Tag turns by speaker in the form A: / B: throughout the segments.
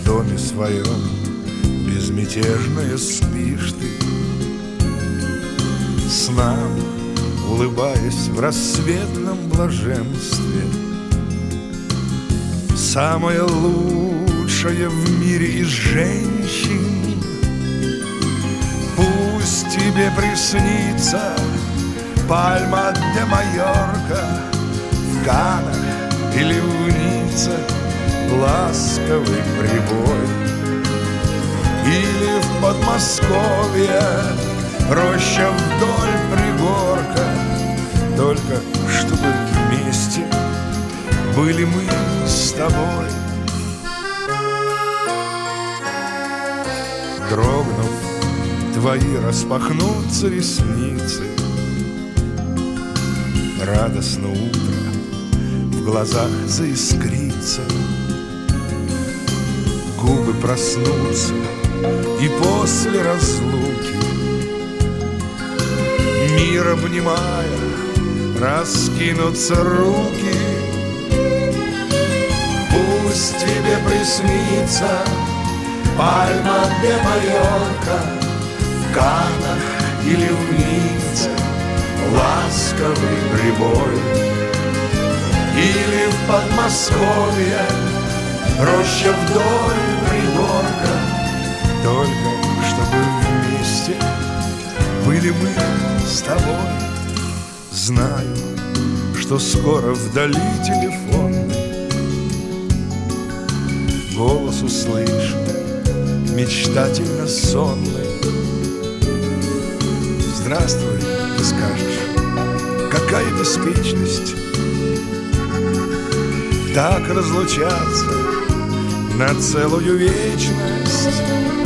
A: доме своем безмятежная спишь ты, снам улыбаясь в рассветном блаженстве. Самая лучшая в мире из женщин, пусть тебе приснится Пальма де Майорка в Канах или в Ницце ласковый прибой, или в Подмосковье роща вдоль пригорка, только чтобы вместе были мы с тобой. Дрогнув, твои распахнутся ресницы, радостно утро в глазах заискрится, губы проснутся и после разлуки, мир обнимая, раскинутся руки. Пусть тебе приснится Пальма де Майорка в Канах или в Ницце ласковый прибой, или в Подмосковье роща вдоль пригорка, только чтобы вместе были мы с тобой. Знаю, что скоро вдали телефонный голос услышу, мечтательно сонный. Здравствуй, ты скажешь, какая беспечность так разлучаться на целую вечность.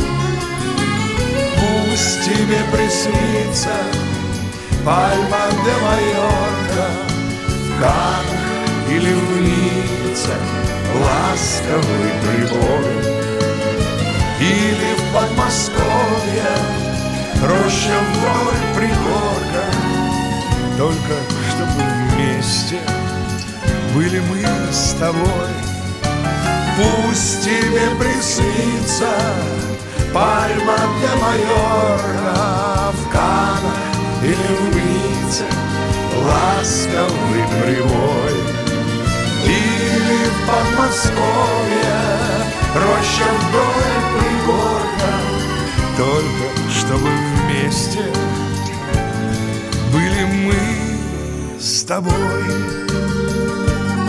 A: Пусть тебе приснится Пальма де Майорка в Канах или в Ницце ласковый прибой, или в Подмосковье роща вдоль пригорка, только чтобы вместе были мы с тобой. Пусть тебе приснится Пальма де Майорка в Канах или в Ницце ласковый прибой, или в Подмосковье роща вдоль пригорка, только чтобы вместе были мы с тобой.